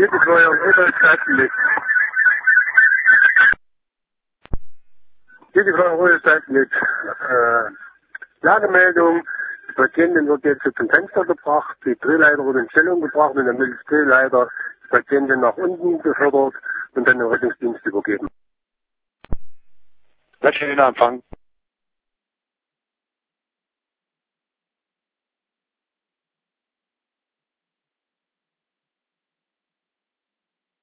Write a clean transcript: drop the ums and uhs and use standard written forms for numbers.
Bielefeuer und Rudolfsseitenlicht. Bielefeuer und Rudolfsseitenlicht. Lagemeldung. Die Patientin wird jetzt zum Fenster gebracht. Die Drehleiter wurde in Stellung gebracht und dann wird das Drehleiter die Patientin nach unten befördert und dann den Rettungsdienst übergeben. Welchen Empfang?